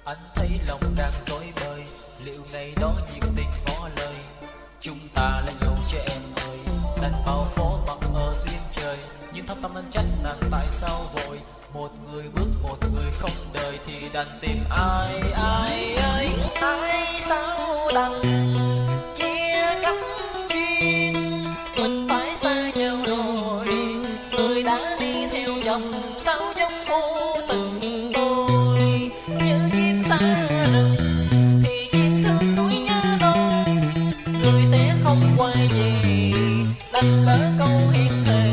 Anh thấy lòng đang dối bời, liệu ngày đó nhiệt tình có lời. Chúng ta là nhau cho em ơi, đành bao phố mặc ở duyên trời. Nhưng thâm tâm anh trách nàng tại sao vội, một người bước một người không đời thì đành tìm ai ai ai ai sao đành chia cắt duyên. Mình phải xa nhau rồi, người đã đi theo dòng sao giống vô tình tôi. Như chim xa rừng thì chim thương núi nhớ non, người sẽ không quay về đành lỡ câu hiền thề.